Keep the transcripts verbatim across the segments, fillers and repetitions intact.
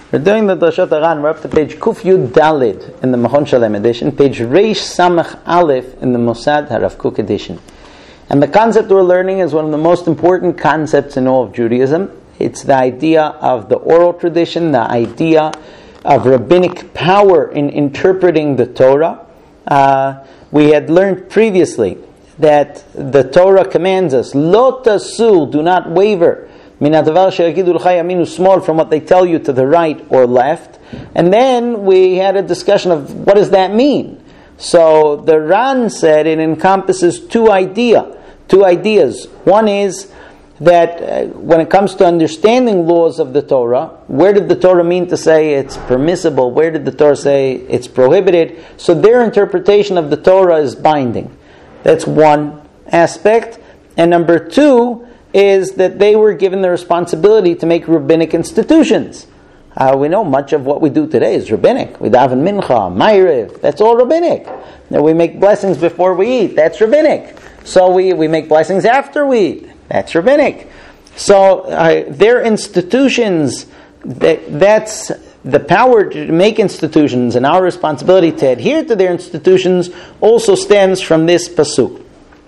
We're doing the Drashot Aran. We're up to page Kuf Yud Dalid in the Machon Shalem edition, page Reish Samach Aleph in the Mossad Harav Kook edition. And the concept we're learning is one of the most important concepts in all of Judaism. It's the idea of the oral tradition, the idea of rabbinic power in interpreting the Torah. Uh, we had learned previously that the Torah commands us, Lo tasul, do not waver, from what they tell you to the right or left. And then we had a discussion of what does that mean. So the Ran said it encompasses two idea, two ideas. One is that uh, when it comes to understanding laws of the Torah, where did the Torah mean to say it's permissible? Where did the Torah say it's prohibited? So their interpretation of the Torah is binding. That's one aspect. And number two is that they were given the responsibility to make rabbinic institutions. Uh, we know much of what we do today is rabbinic. We daven mincha, ma'ariv, that's all rabbinic. Now we make blessings before we eat, that's rabbinic. So we, we make blessings after we eat, that's rabbinic. So uh, their institutions, that, that's the power to make institutions, and our responsibility to adhere to their institutions also stems from this pasuk.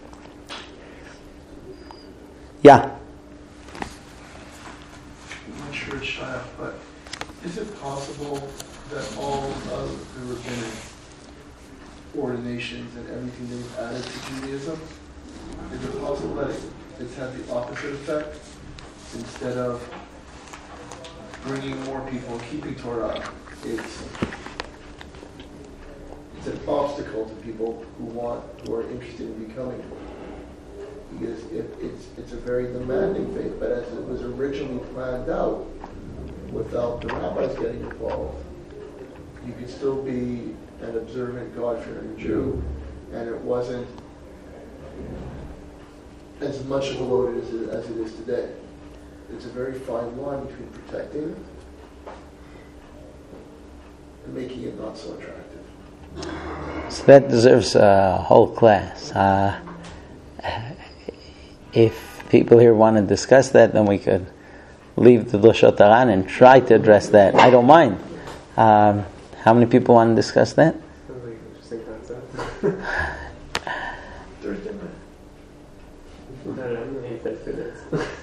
Yeah. I'm not sure it's Shayach, but is it possible that all of the rabbinic ordinations and everything they've added to Judaism, is it possible that it's had the opposite effect? Instead of bringing more people and keeping Torah, it's it's an obstacle to people who want, who are interested in becoming Torah. Because it, it's it's a very demanding faith, but as it was originally planned out, without the rabbis getting involved, you could still be an observant, God-fearing Jew, and it wasn't as much of a load as it, as it is today. It's a very fine line between protecting and making it not so attractive. So that deserves a whole class. Uh, If people here want to discuss that, then we could leave the Drashot Aran and try to address that. I don't mind. Um, how many people want to discuss that? Sounds like an interesting concept. Thursday night. I don't know, maybe fifty minutes.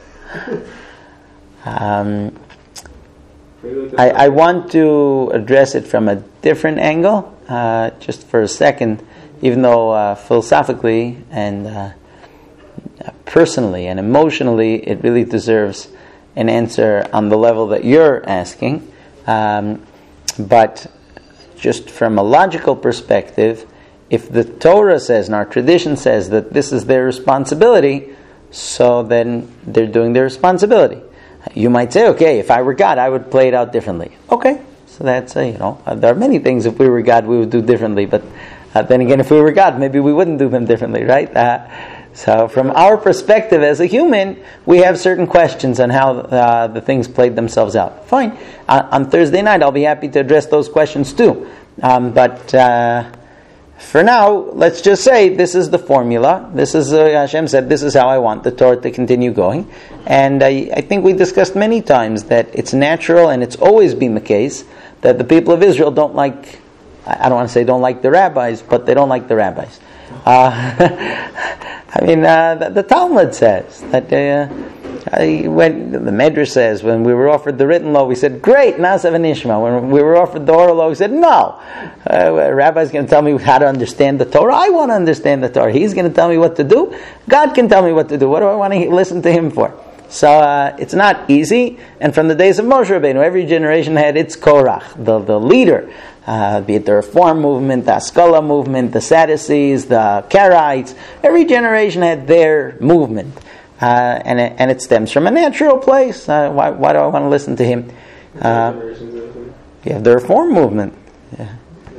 um, I, I want to address it from a different angle, uh, just for a second, even though uh, philosophically and uh, personally and emotionally, it really deserves an answer on the level that you're asking. Um, but just from a logical perspective, if the Torah says and our tradition says that this is their responsibility, so then they're doing their responsibility. You might say, okay, if I were God, I would play it out differently. Okay, so that's, uh, you know, uh, there are many things if we were God we would do differently, but uh, then again, if we were God, maybe we wouldn't do them differently, right? Uh, So from our perspective as a human, we have certain questions on how uh, the things played themselves out. Fine. Uh, on Thursday night, I'll be happy to address those questions too. Um, but uh, for now, let's just say this is the formula. This is, uh, Hashem said, this is how I want the Torah to continue going. And I, I think we discussed many times that it's natural, and it's always been the case, that the people of Israel don't like, I don't want to say don't like the rabbis, but they don't like the rabbis. Uh, I mean, uh, the, the Talmud says that uh, I, when the Medrash says when we were offered the written law, we said, "Great, Nasav and Ishma." When we were offered the oral law, we said, "No." Uh, a rabbi's going to tell me how to understand the Torah. I want to understand the Torah. He's going to tell me what to do. God can tell me what to do. What do I want to listen to Him for? So uh, it's not easy. And from the days of Moshe Rabbeinu, every generation had its Korach, the the leader. Uh, be it the Reform movement, the Haskalah movement, the Sadducees, the Karaites. Every generation had their movement. Uh, and, it, and it stems from a natural place. Uh, why, why do I want to listen to him? Uh, you have the Reform movement. Yeah.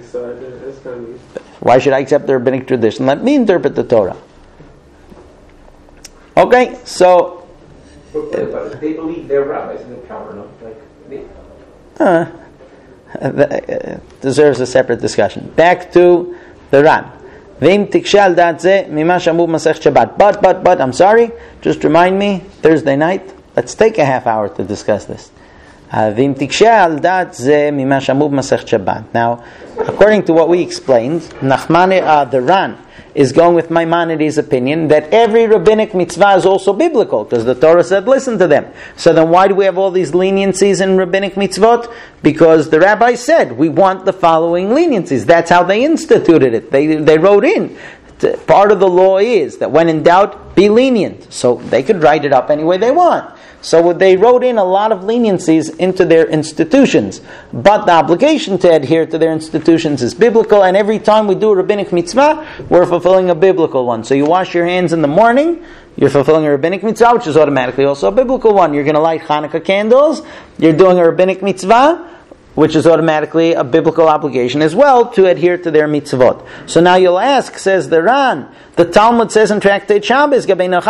Why should I accept the rabbinic tradition? Let me interpret the Torah. Okay, so... But, but, but they believe they're rabbis in the power, no? Like, they... Uh, Uh, deserves a separate discussion. Back to the Ran. But, but, but, I'm sorry, just remind me, Thursday night, let's take a half hour to discuss this. V'im tikshe al dat ze mima shamu b'masech Shabbat. Now, according to what we explained, Nachmani, uh, the Ran, is going with Maimonides' opinion that every rabbinic mitzvah is also biblical, because the Torah said, listen to them. So then why do we have all these leniencies in rabbinic mitzvot? Because the rabbi said, we want the following leniencies. That's how they instituted it. They, they wrote in. Part of the law is that when in doubt, be lenient. So they could write it up any way they want. So they wrote in a lot of leniencies into their institutions. But the obligation to adhere to their institutions is biblical, and every time we do a rabbinic mitzvah, we're fulfilling a biblical one. So you wash your hands in the morning, you're fulfilling a rabbinic mitzvah, which is automatically also a biblical one. You're going to light Hanukkah candles, you're doing a rabbinic mitzvah, which is automatically a biblical obligation as well to adhere to their mitzvot. So now you'll ask, says the Ran, the Talmud says in Tractate Shabbos,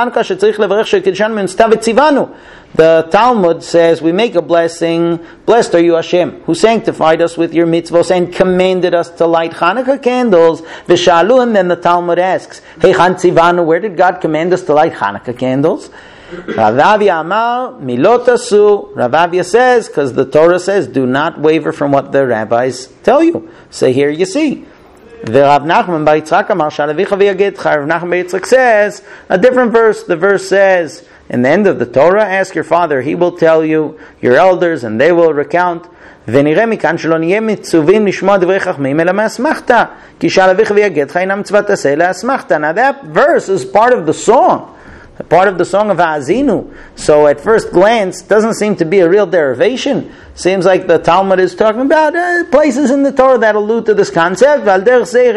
the Talmud says we make a blessing, blessed are you Hashem, who sanctified us with your mitzvos and commanded us to light Hanukkah candles. V'shalu, and then the Talmud asks, hey Tzivanu, where did God command us to light Hanukkah candles? Rav Avia Amar Milot Asu. Rav Avia says, because the Torah says, do not waver from what the rabbis tell you. So here you see. The Rav Nachman bar Yitzchak Amar Shalavicha v'yagedcha. Rav Nachman bar Yitzchak says a different verse. The verse says, in the end of the Torah, ask your father, he will tell you, your elders, and they will recount. ונראה מכאן שלא נהיה מצווים לשמוע דברי חכמים אלא מאסמכתא כי שאלביך ויגדך אינה מצוות עשה אלא אסמכתא. Now that verse is part of the song. Part of the song of Ha'azinu. So at first glance, doesn't seem to be a real derivation. Seems like the Talmud is talking about uh, places in the Torah that allude to this concept. And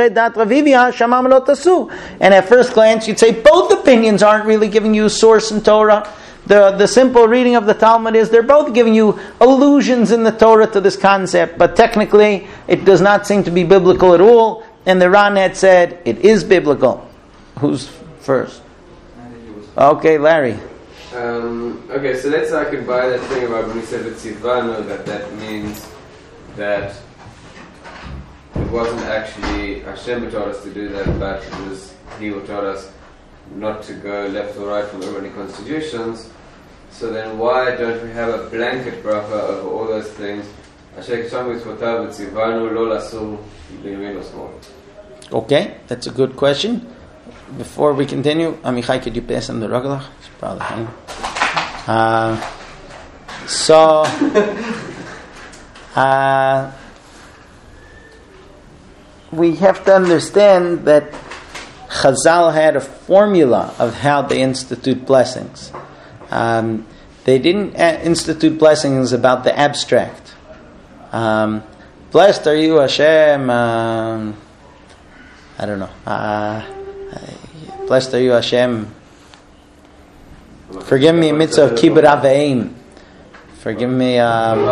at first glance, you'd say both opinions aren't really giving you a source in Torah. The, the simple reading of the Talmud is they're both giving you allusions in the Torah to this concept, but technically it does not seem to be biblical at all. And the Ran had said it is biblical. Who's first? Okay, Larry. Um, okay, so let's say I could buy that thing about when we said Tzivanu, that that means that it wasn't actually Hashem who taught us to do that, but it was He who taught us not to go left or right from Uranic constitutions. So then why don't we have a blanket bracha over all those things? Okay, that's a good question. Before we continue, Amichai, could you pass on the Ragalach? Uh, so, uh, we have to understand that Chazal had a formula of how they institute blessings. Um, they didn't institute blessings about the abstract. Um, Blessed are you, Hashem. Um, I don't know. Uh, Blessed are you, Hashem. Forgive me, mitzvah of kibbut aveim. Forgive me. Um,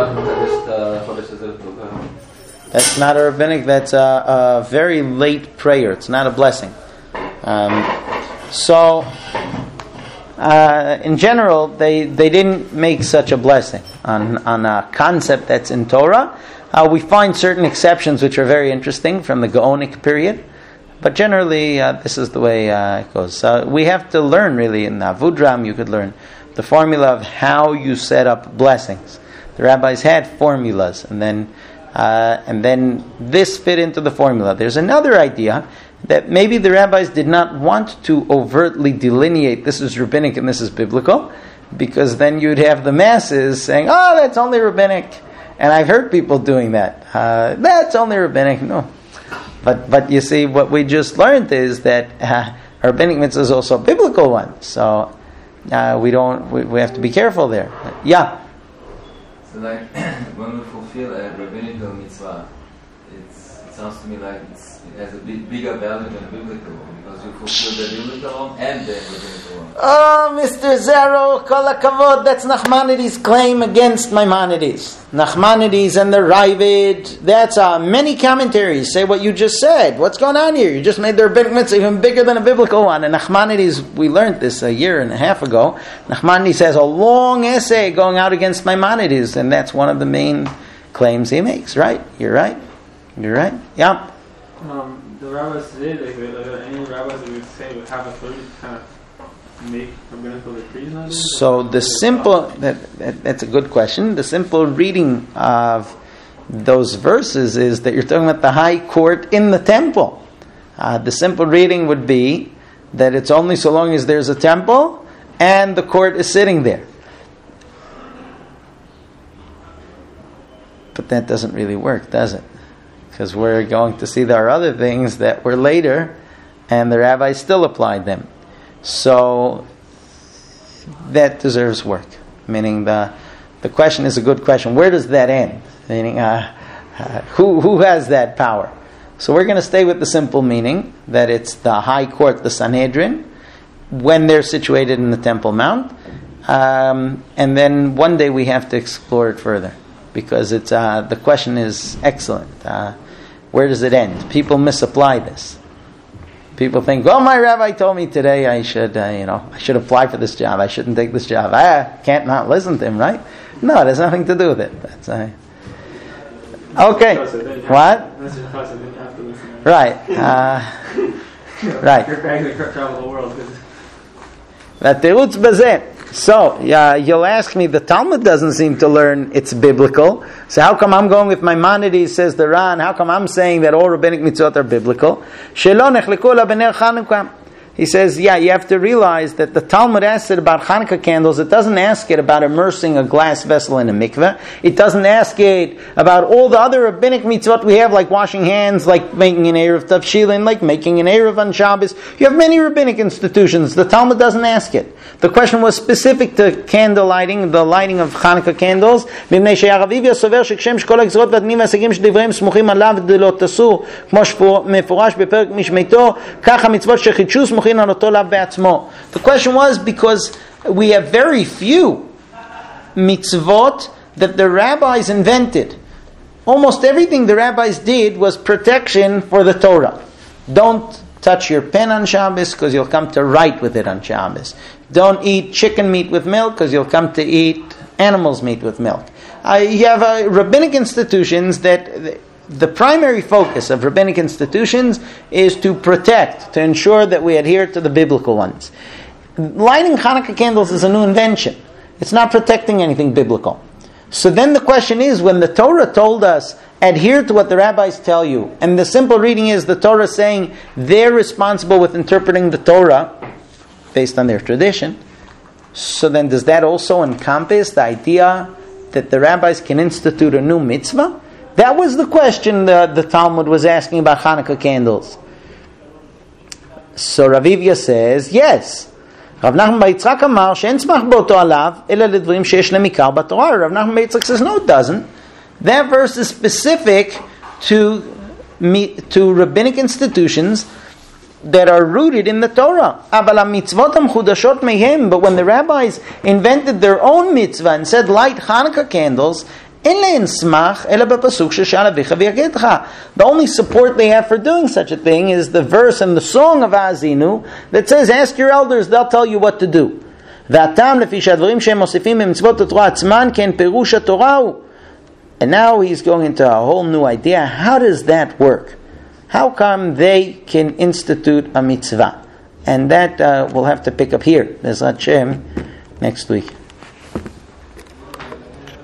that's not a rabbinic. That's a, a very late prayer. It's not a blessing. Um, so, uh, in general, they, they didn't make such a blessing on on a concept that's in Torah. Uh, we find certain exceptions which are very interesting from the Gaonic period. But generally, uh, this is the way uh, it goes. Uh, we have to learn, really, in Avudram, you could learn the formula of how you set up blessings. The rabbis had formulas, and then uh, and then this fit into the formula. There's another idea that maybe the rabbis did not want to overtly delineate this is rabbinic and this is biblical, because then you'd have the masses saying, oh, that's only rabbinic. And I've heard people doing that. Uh, that's only rabbinic. No. But but you see, what we just learned is that uh, rabbinic mitzvah is also a biblical one. So uh, we don't we, we have to be careful there. Yeah. So like when we fulfill a rabbinical mitzvah, it's, it sounds to me like it's, it has a big, bigger value than a biblical one, because you fulfill the biblical one and the rabbinical one. Oh, Mister Zero, kol hakavod, that's Nachmanides' claim against Maimonides. Nachmanides and the Ravid, that's uh, many commentaries say what you just said. What's going on here? You just made the rabbinic mitzvah even bigger than a biblical one. And Nachmanides, we learned this a year and a half ago. Nachmanides has a long essay going out against Maimonides, and that's one of the main claims he makes. Right? You're right. You're right. Yeah. Um, the rabbis today, like, like any rabbis that we would say would have a certain kind of make rabbinical decrees on it? So the simple, that, that that's a good question. The simple reading of those verses is that you're talking about the high court in the temple. Uh, the simple reading would be that it's only so long as there's a temple and the court is sitting there. But that doesn't really work, does it? Because we're going to see there are other things that were later and the rabbis still applied them. So that deserves work. Meaning the the question is a good question. Where does that end? Meaning uh, uh, who who has that power? So we're going to stay with the simple meaning that it's the high court, the Sanhedrin, when they're situated in the Temple Mount. Um, and then one day we have to explore it further. Because it's uh, the question is excellent. Uh, where does it end? People misapply this. People think, "Oh, my rabbi told me today I should, uh, you know, I should apply for this job. I shouldn't take this job. I can't not listen to him, right?" No, it has nothing to do with it. That's uh, okay. What? Right. Uh, right. Your bags that travel the world. V'terutz bazeh. So, uh, you'll ask me, the Talmud doesn't seem to learn it's biblical. So how come I'm going with Maimonides, says the Ran? How come I'm saying that all rabbinic mitzvot are biblical? Shelo nechleku la b'ner Chanukah. He says, yeah, you have to realize that the Talmud asks it about Hanukkah candles. It doesn't ask it about immersing a glass vessel in a mikveh. It doesn't ask it about all the other rabbinic mitzvot we have, like washing hands, like making an Erev Tavshilin, like making an Erev on Shabbos. You have many rabbinic institutions. The Talmud doesn't ask it. The question was specific to candle lighting, the lighting of Hanukkah candles. מפני שהרביביה סובר שכשם שכל הגזרות והתנים וההישגים שדבריהם סמוכים עליו דלא תסור, כמו שמפורש בפרק משמיתו, כך המצוות שחידשו סמוכים על אותו לאו בעצמו. The question was because we have very few mitzvot that the rabbis invented. Almost everything the rabbis did was protection for the Torah. Don't touch your pen on Shabbos because you'll come to write with it on Shabbos. Don't eat chicken meat with milk because you'll come to eat animals' meat with milk. Uh, you have uh, rabbinic institutions that the primary focus of rabbinic institutions is to protect, to ensure that we adhere to the biblical ones. Lighting Hanukkah candles is a new invention. It's not protecting anything biblical. So then the question is, when the Torah told us, adhere to what the rabbis tell you, and the simple reading is the Torah saying they're responsible with interpreting the Torah based on their tradition, so then does that also encompass the idea that the rabbis can institute a new mitzvah? That was the question the, the Talmud was asking about Hanukkah candles. So Ravivya says, yes. Rav Nachman bar Yitzchak amar she'en tzmach bo'oto alav ela ledvarim sheyesh lehem ikar b'Torah. Rav Nachman bar Yitzchak says, no, it doesn't. That verse is specific to to rabbinic institutions that are rooted in the Torah. But when the rabbis invented their own mitzvah and said light Hanukkah candles, the only support they have for doing such a thing is the verse in the song of Azinu that says, ask your elders, they'll tell you what to do. And now he's going into a whole new idea. How does that work? How come they can institute a mitzvah? And that uh, we'll have to pick up here, Bezrat Hashem, next week.